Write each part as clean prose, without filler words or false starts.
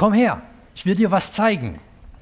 komm her, ich will dir was zeigen.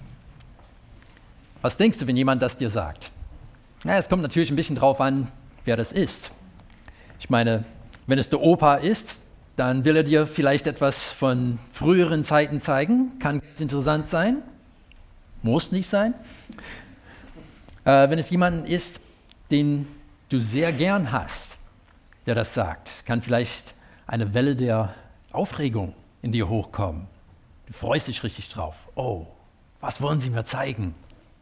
Was denkst du, wenn jemand das dir sagt? Ja, es kommt natürlich ein bisschen drauf an, wer das ist. Ich meine, wenn es der Opa ist, dann will er dir vielleicht etwas von früheren Zeiten zeigen. Kann ganz interessant sein, muss nicht sein. Wenn es jemanden ist, den du sehr gern hast, der das sagt, kann vielleicht eine Welle der Aufregung in dir hochkommen. Du freust dich richtig drauf. Oh, was wollen sie mir zeigen?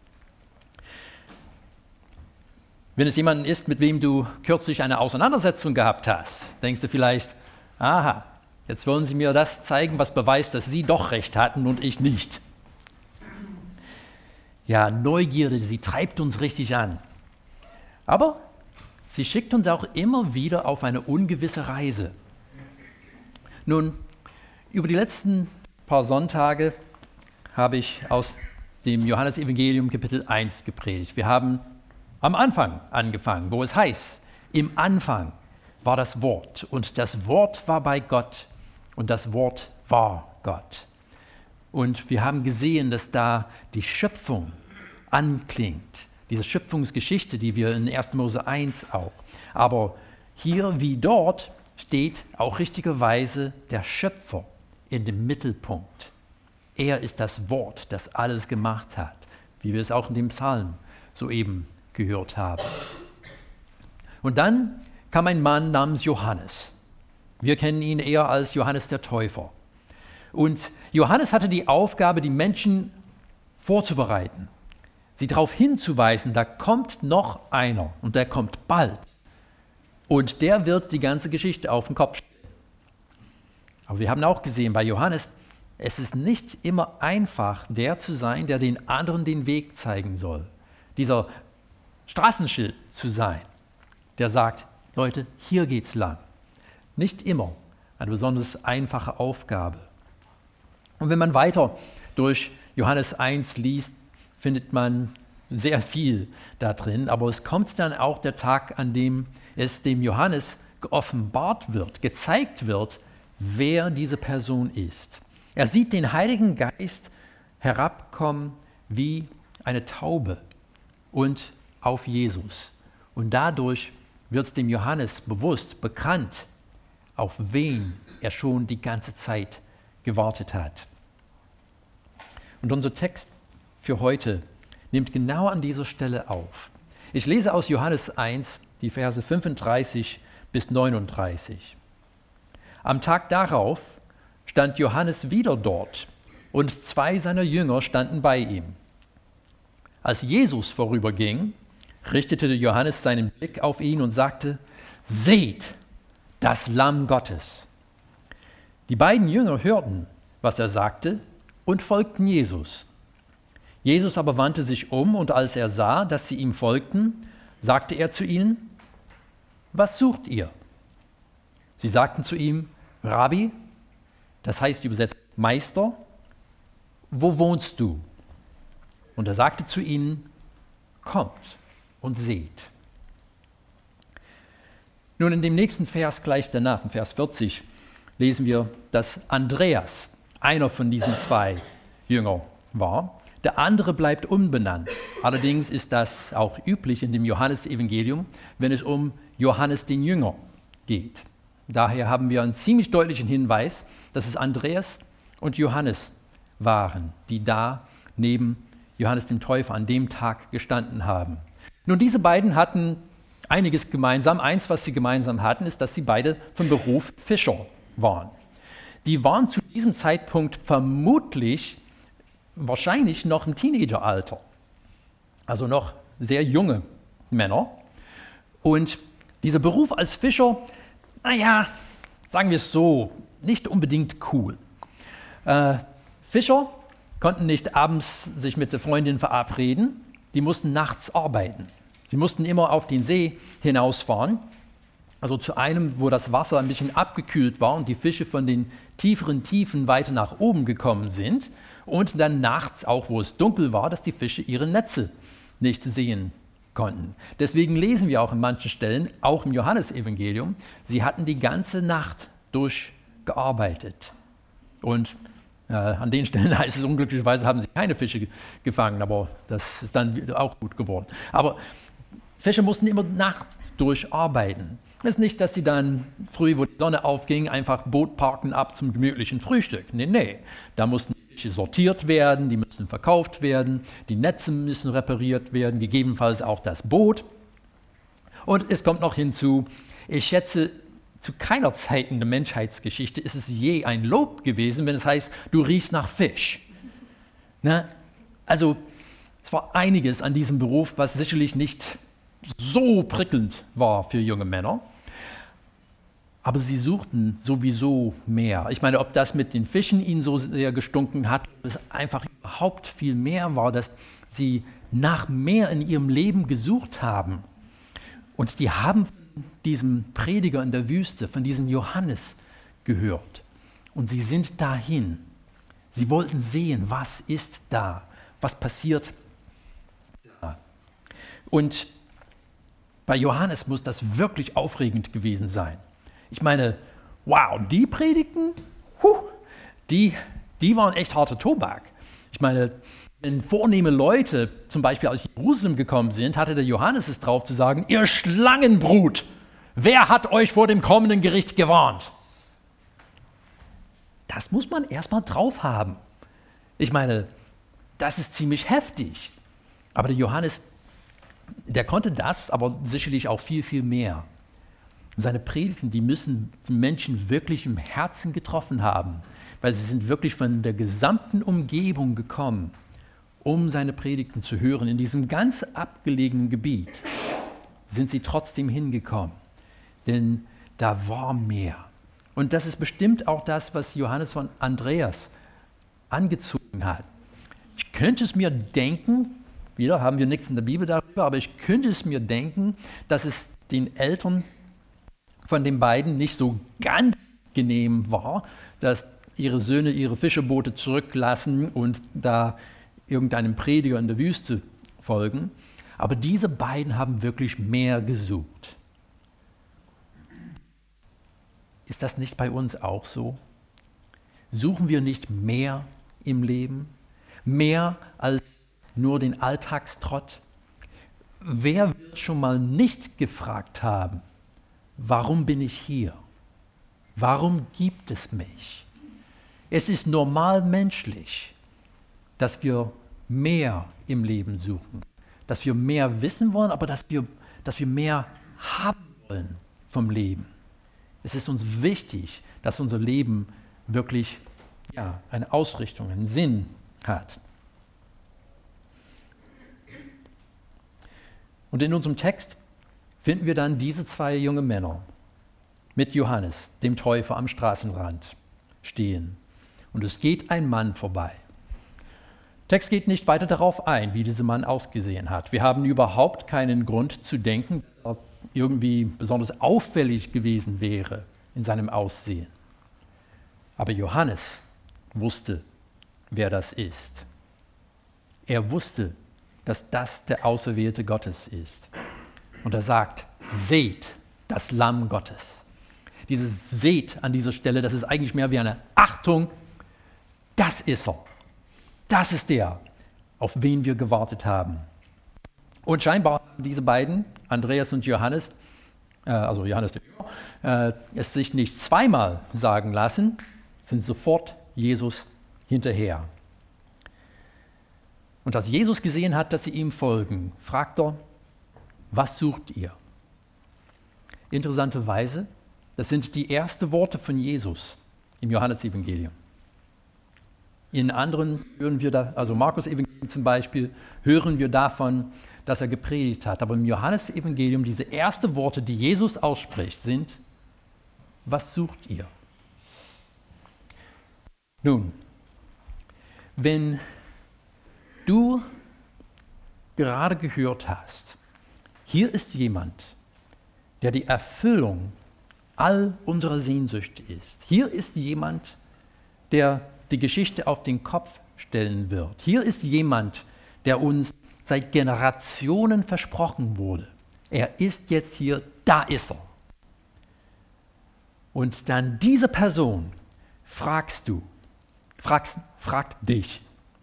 Wenn es jemanden ist, mit wem du kürzlich eine Auseinandersetzung gehabt hast, denkst du vielleicht, aha, jetzt wollen sie mir das zeigen, was beweist, dass sie doch recht hatten und ich nicht. Ja, Neugierde, sie treibt uns richtig an. Aber sie schickt uns auch immer wieder auf eine ungewisse Reise. Nun, über die letzten paar Sonntage habe ich aus dem Johannesevangelium Kapitel 1 gepredigt. Wir haben am Anfang angefangen, wo es heißt, im Anfang war das Wort und das Wort war bei Gott und das Wort war Gott. Und wir haben gesehen, dass da die Schöpfung anklingt, diese Schöpfungsgeschichte, die wir in 1. Mose 1 auch. Aber hier wie dort steht auch richtigerweise der Schöpfer in dem Mittelpunkt. Er ist das Wort, das alles gemacht hat, wie wir es auch in dem Psalm soeben gehört haben. Und dann kam ein Mann namens Johannes. Wir kennen ihn eher als Johannes der Täufer. Und Johannes hatte die Aufgabe, die Menschen vorzubereiten, sie darauf hinzuweisen, da kommt noch einer und der kommt bald. Und der wird die ganze Geschichte auf den Kopf stellen. Aber wir haben auch gesehen bei Johannes, es ist nicht immer einfach, der zu sein, der den anderen den Weg zeigen soll. Dieser Straßenschild zu sein, der sagt, Leute, hier geht's lang. Nicht immer eine besonders einfache Aufgabe. Und wenn man weiter durch Johannes 1 liest, findet man sehr viel da drin, aber es kommt dann auch der Tag, an dem es dem Johannes geoffenbart wird, gezeigt wird, wer diese Person ist. Er sieht den Heiligen Geist herabkommen wie eine Taube und auf Jesus. Und dadurch wird es dem Johannes bewusst, bekannt, auf wen er schon die ganze Zeit gewartet hat. Und unser Text für heute nimmt genau an dieser Stelle auf. Ich lese aus Johannes 1 die Verse 35 bis 39. Am Tag darauf stand Johannes wieder dort und 2 seiner Jünger standen bei ihm. Als Jesus vorüberging, richtete Johannes seinen Blick auf ihn und sagte, seht, das Lamm Gottes. Die beiden Jünger hörten, was er sagte, und folgten Jesus. Jesus aber wandte sich um und als er sah, dass sie ihm folgten, sagte er zu ihnen, was sucht ihr? Sie sagten zu ihm, Rabbi, das heißt übersetzt Meister, wo wohnst du? Und er sagte zu ihnen, kommt und seht. Nun in dem nächsten Vers gleich danach, in Vers 40, lesen wir, dass Andreas einer von diesen 2 Jüngern war. Der andere bleibt unbenannt. Allerdings ist das auch üblich in dem Johannesevangelium, wenn es um Johannes den Jünger geht. Daher haben wir einen ziemlich deutlichen Hinweis, dass es Andreas und Johannes waren, die da neben Johannes dem Täufer an dem Tag gestanden haben. Nun, diese beiden hatten einiges gemeinsam. Eins, was sie gemeinsam hatten, ist, dass sie beide von Beruf Fischer waren. Die waren zu diesem Zeitpunkt wahrscheinlich noch im Teenageralter, also noch sehr junge Männer. Und dieser Beruf als Fischer, sagen wir es so, nicht unbedingt cool. Fischer konnten nicht abends sich mit der Freundin verabreden, die mussten nachts arbeiten. Sie mussten immer auf den See hinausfahren, also zu einem, wo das Wasser ein bisschen abgekühlt war und die Fische von den tieferen Tiefen weiter nach oben gekommen sind und dann nachts auch, wo es dunkel war, dass die Fische ihre Netze nicht sehen konnten. Deswegen lesen wir auch in manchen Stellen, auch im Johannesevangelium, sie hatten die ganze Nacht durchgearbeitet. Und An den Stellen heißt es, unglücklicherweise haben sie keine Fische gefangen, aber das ist dann wieder auch gut geworden. Aber Fischer mussten immer nachts durcharbeiten. Es ist nicht, dass sie dann früh, wo die Sonne aufging, einfach Boot parken ab zum gemütlichen Frühstück. Nee. Da mussten die Fische sortiert werden, die müssen verkauft werden, die Netze müssen repariert werden, gegebenenfalls auch das Boot. Und es kommt noch hinzu, ich schätze, zu keiner Zeit in der Menschheitsgeschichte ist es je ein Lob gewesen, wenn es heißt, du riechst nach Fisch. Na? Also es war einiges an diesem Beruf, was sicherlich nicht so prickelnd war für junge Männer. Aber sie suchten sowieso mehr. Ich meine, ob das mit den Fischen ihnen so sehr gestunken hat, ob es einfach überhaupt viel mehr war, dass sie nach mehr in ihrem Leben gesucht haben. Und die haben von diesem Prediger in der Wüste, von diesem Johannes gehört. Und sie sind dahin. Sie wollten sehen, was ist da, was passiert da. Und bei Johannes muss das wirklich aufregend gewesen sein. Ich meine, wow, die Predigten, die waren echt harter Tobak. Ich meine, wenn vornehme Leute zum Beispiel aus Jerusalem gekommen sind, hatte der Johannes es drauf zu sagen, ihr Schlangenbrut, wer hat euch vor dem kommenden Gericht gewarnt? Das muss man erstmal drauf haben. Ich meine, das ist ziemlich heftig. Aber der Johannes, der konnte das, aber sicherlich auch viel, viel mehr. Und seine Predigten, die müssen die Menschen wirklich im Herzen getroffen haben, weil sie sind wirklich von der gesamten Umgebung gekommen, um seine Predigten zu hören. In diesem ganz abgelegenen Gebiet sind sie trotzdem hingekommen, denn da war mehr. Und das ist bestimmt auch das, was Johannes von Andreas angezogen hat. Ich könnte es mir denken, wieder haben wir nichts in der Bibel darüber, aber ich könnte es mir denken, dass es den Eltern von den beiden nicht so ganz genehm war, dass ihre Söhne ihre Fischerboote zurücklassen und da irgendeinem Prediger in der Wüste folgen. Aber diese beiden haben wirklich mehr gesucht. Ist das nicht bei uns auch so? Suchen wir nicht mehr im Leben? Mehr als nur den Alltagstrott? Wer wird schon mal nicht gefragt haben, warum bin ich hier? Warum gibt es mich? Es ist normal menschlich, dass wir mehr im Leben suchen, dass wir mehr wissen wollen, aber dass wir mehr haben wollen vom Leben. Es ist uns wichtig, dass unser Leben wirklich eine Ausrichtung, einen Sinn hat. Und in unserem Text finden wir dann diese zwei junge Männer mit Johannes, dem Täufer, am Straßenrand stehen. Und es geht ein Mann vorbei. Der Text geht nicht weiter darauf ein, wie dieser Mann ausgesehen hat. Wir haben überhaupt keinen Grund zu denken, dass er irgendwie besonders auffällig gewesen wäre in seinem Aussehen. Aber Johannes wusste, wer das ist. Er wusste, dass das der Auserwählte Gottes ist. Und er sagt, seht das Lamm Gottes. Dieses seht an dieser Stelle, das ist eigentlich mehr wie eine Achtung. Das ist er. Das ist der, auf wen wir gewartet haben. Und scheinbar haben diese beiden, Andreas und Johannes, also Johannes der Jünger, es sich nicht zweimal sagen lassen, sind sofort Jesus hinterher. Und als Jesus gesehen hat, dass sie ihm folgen, fragt er, was sucht ihr? Interessanterweise, das sind die ersten Worte von Jesus im Johannesevangelium. In anderen hören wir da, also Markus-Evangelium zum Beispiel, hören wir davon, dass er gepredigt hat. Aber im Johannesevangelium, diese ersten Worte, die Jesus ausspricht, sind, was sucht ihr? Nun, wenn du gerade gehört hast, hier ist jemand, der die Erfüllung all unserer Sehnsüchte ist. Hier ist jemand, der die Geschichte auf den Kopf stellen wird. Hier ist jemand, der uns seit Generationen versprochen wurde. Er ist jetzt hier, da ist er. Und dann diese Person fragst du, fragt dich,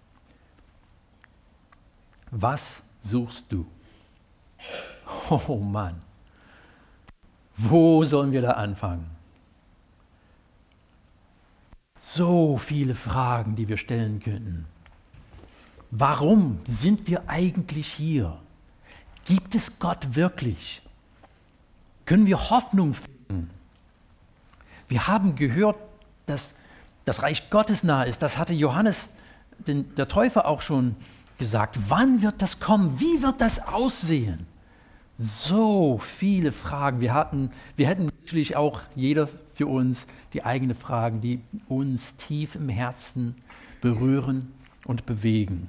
was suchst du? Oh Mann, wo sollen wir da anfangen? So viele Fragen, die wir stellen könnten. Warum sind wir eigentlich hier? Gibt es Gott wirklich? Können wir Hoffnung finden? Wir haben gehört, dass das Reich Gottes nahe ist. Das hatte Johannes, der Täufer, auch schon gesagt. Wann wird das kommen? Wie wird das aussehen? So viele Fragen. Wir hätten natürlich auch jeder für uns die eigenen Fragen, die uns tief im Herzen berühren und bewegen.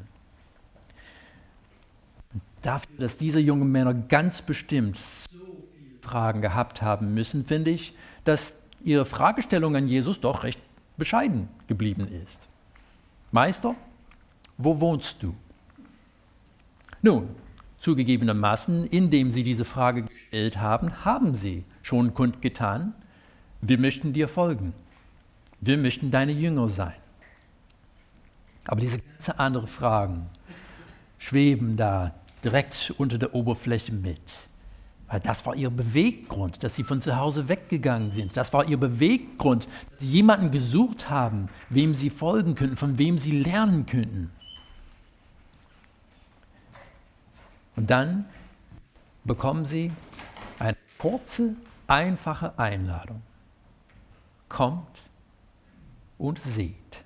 Dafür, dass diese jungen Männer ganz bestimmt so viele Fragen gehabt haben müssen, finde ich, dass ihre Fragestellung an Jesus doch recht bescheiden geblieben ist. Meister, wo wohnst du? Nun, zugegebenermaßen, indem sie diese Frage gestellt haben, haben sie schon kundgetan, wir möchten dir folgen. Wir möchten deine Jünger sein. Aber diese ganzen anderen Fragen schweben da direkt unter der Oberfläche mit. Weil das war ihr Beweggrund, dass sie von zu Hause weggegangen sind. Das war ihr Beweggrund, dass sie jemanden gesucht haben, wem sie folgen könnten, von wem sie lernen könnten. Und dann bekommen sie eine kurze, einfache Einladung. Kommt und seht.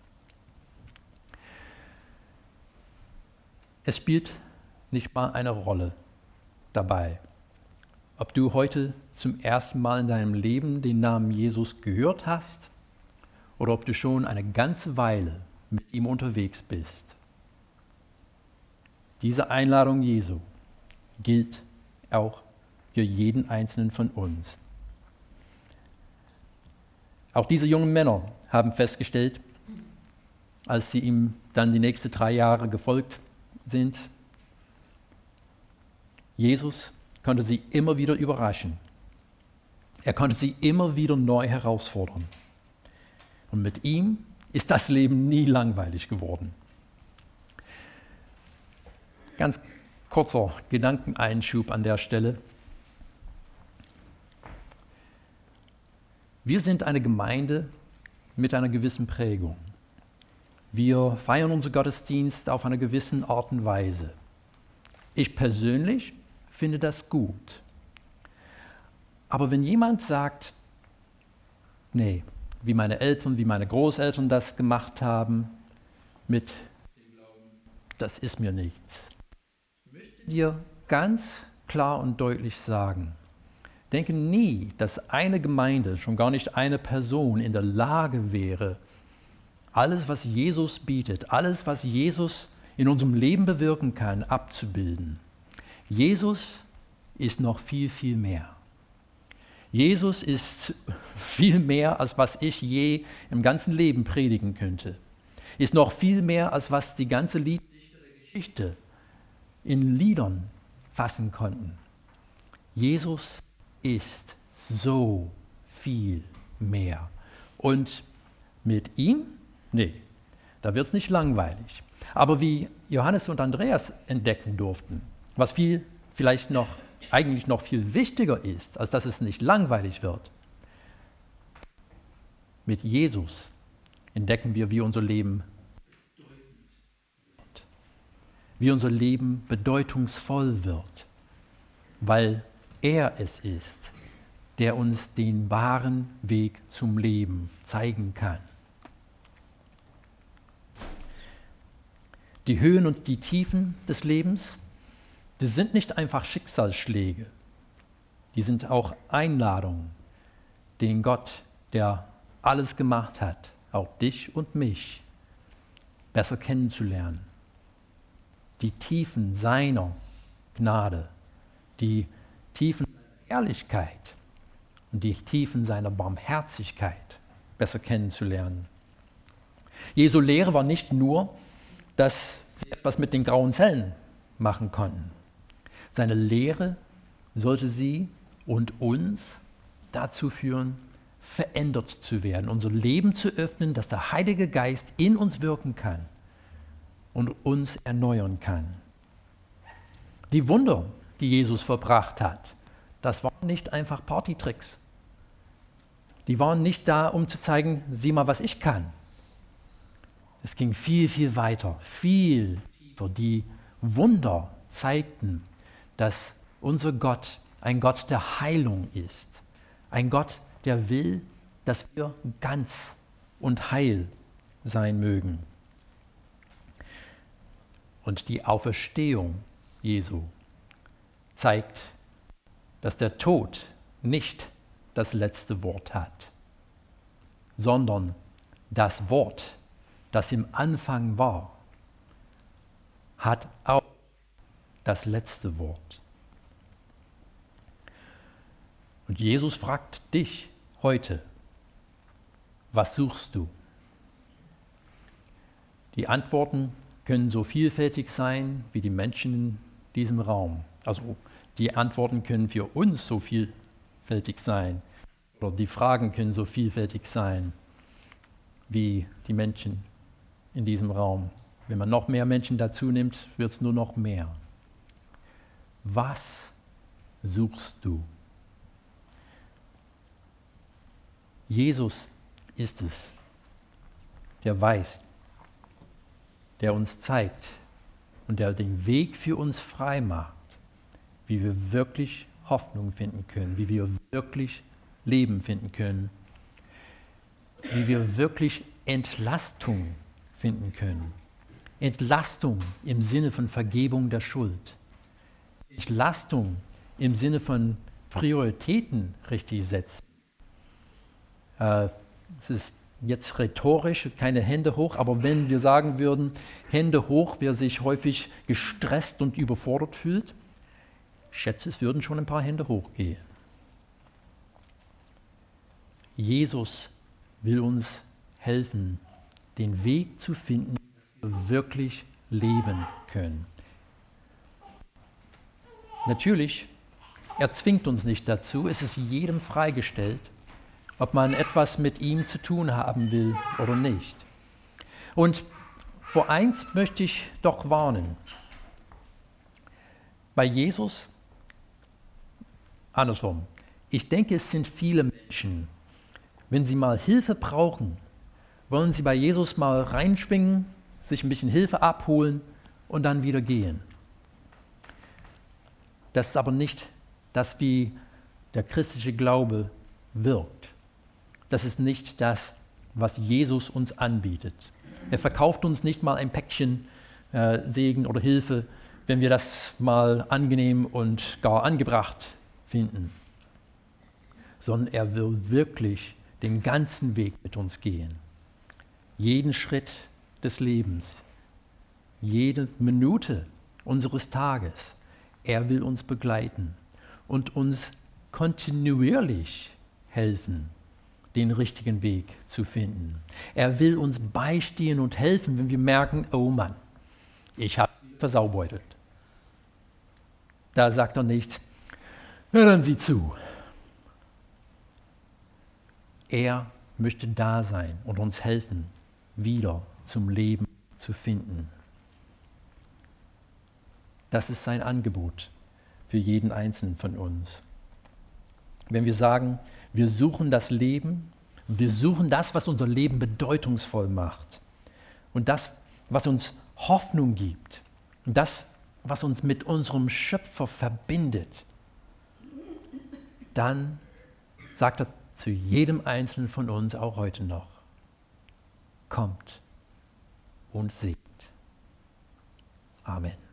Es spielt nicht mal eine Rolle dabei, ob du heute zum ersten Mal in deinem Leben den Namen Jesus gehört hast oder ob du schon eine ganze Weile mit ihm unterwegs bist. Diese Einladung Jesu gilt auch für jeden Einzelnen von uns. Auch diese jungen Männer haben festgestellt, als sie ihm dann die nächsten 3 Jahre gefolgt sind, Jesus konnte sie immer wieder überraschen. Er konnte sie immer wieder neu herausfordern. Und mit ihm ist das Leben nie langweilig geworden. Ganz kurzer Gedankeneinschub an der Stelle. Wir sind eine Gemeinde mit einer gewissen Prägung. Wir feiern unseren Gottesdienst auf einer gewissen Art und Weise. Ich persönlich finde das gut. Aber wenn jemand sagt, nee, wie meine Eltern, wie meine Großeltern das gemacht haben, mit dem Glauben, das ist mir nichts. Ich möchte dir ganz klar und deutlich sagen, denke nie, dass eine Gemeinde, schon gar nicht eine Person in der Lage wäre, alles, was Jesus bietet, alles, was Jesus in unserem Leben bewirken kann, abzubilden. Jesus ist noch viel, viel mehr. Jesus ist viel mehr, als was ich je im ganzen Leben predigen könnte. Ist noch viel mehr, als was die ganze Lieddichter der Geschichte in Liedern fassen konnten. Jesus ist so viel mehr. Und mit ihm, nee, da wird es nicht langweilig. Aber wie Johannes und Andreas entdecken durften, was eigentlich noch viel wichtiger ist, als dass es nicht langweilig wird. Mit Jesus entdecken wir, wie unser Leben wird, wie unser Leben bedeutungsvoll wird, weil er es ist, der uns den wahren Weg zum Leben zeigen kann. Die Höhen und die Tiefen des Lebens, die sind nicht einfach Schicksalsschläge, die sind auch Einladungen, den Gott, der alles gemacht hat, auch dich und mich, besser kennenzulernen. Die Tiefen seiner Gnade, die Tiefen seiner Ehrlichkeit und die Tiefen seiner Barmherzigkeit besser kennenzulernen. Jesu Lehre war nicht nur, dass sie etwas mit den grauen Zellen machen konnten. Seine Lehre sollte sie und uns dazu führen, verändert zu werden, unser Leben zu öffnen, dass der Heilige Geist in uns wirken kann und uns erneuern kann. Die Wunder, die Jesus vollbracht hat, das waren nicht einfach Partytricks. Die waren nicht da, um zu zeigen, sieh mal, was ich kann. Es ging viel, viel weiter, viel tiefer. Die Wunder zeigten, dass unser Gott ein Gott der Heilung ist. Ein Gott, der will, dass wir ganz und heil sein mögen. Und die Auferstehung Jesu zeigt, dass der Tod nicht das letzte Wort hat, sondern das Wort, das im Anfang war, hat auch das letzte Wort. Und Jesus fragt dich heute, was suchst du? Die Antworten können so vielfältig sein wie die Menschen in diesem Raum. Also die Antworten können für uns so vielfältig sein oder die Fragen können so vielfältig sein wie die Menschen in diesem Raum. Wenn man noch mehr Menschen dazu nimmt, wird es nur noch mehr. Was suchst du? Jesus ist es, der weiß, der uns zeigt und der den Weg für uns frei macht, wie wir wirklich Hoffnung finden können, wie wir wirklich Leben finden können, wie wir wirklich Entlastung finden können. Entlastung im Sinne von Vergebung der Schuld. Entlastung im Sinne von Prioritäten richtig setzen. Es ist jetzt rhetorisch, keine Hände hoch, aber wenn wir sagen würden, Hände hoch, wer sich häufig gestresst und überfordert fühlt, schätze, es würden schon ein paar Hände hochgehen. Jesus will uns helfen, den Weg zu finden, dass wir wirklich leben können. Natürlich, er zwingt uns nicht dazu, es ist jedem freigestellt, ob man etwas mit ihm zu tun haben will oder nicht. Und vor eins möchte ich doch warnen. Bei Jesus, andersrum, ich denke, es sind viele Menschen, wenn sie mal Hilfe brauchen, wollen sie bei Jesus mal reinschwingen, sich ein bisschen Hilfe abholen und dann wieder gehen. Das ist aber nicht das, wie der christliche Glaube wirkt. Das ist nicht das, was Jesus uns anbietet. Er verkauft uns nicht mal ein Päckchen Segen oder Hilfe, wenn wir das mal angenehm und gar angebracht finden, sondern er will wirklich den ganzen Weg mit uns gehen. Jeden Schritt des Lebens, jede Minute unseres Tages. Er will uns begleiten und uns kontinuierlich helfen, den richtigen Weg zu finden. Er will uns beistehen und helfen, wenn wir merken, oh Mann, ich habe versaubeutelt. Da sagt er nicht, hören Sie zu. Er möchte da sein und uns helfen, wieder zum Leben zu finden. Das ist sein Angebot für jeden Einzelnen von uns. Wenn wir sagen, wir suchen das Leben, wir suchen das, was unser Leben bedeutungsvoll macht und das, was uns Hoffnung gibt und das, was uns mit unserem Schöpfer verbindet, dann sagt er zu jedem Einzelnen von uns auch heute noch, kommt und seht. Amen.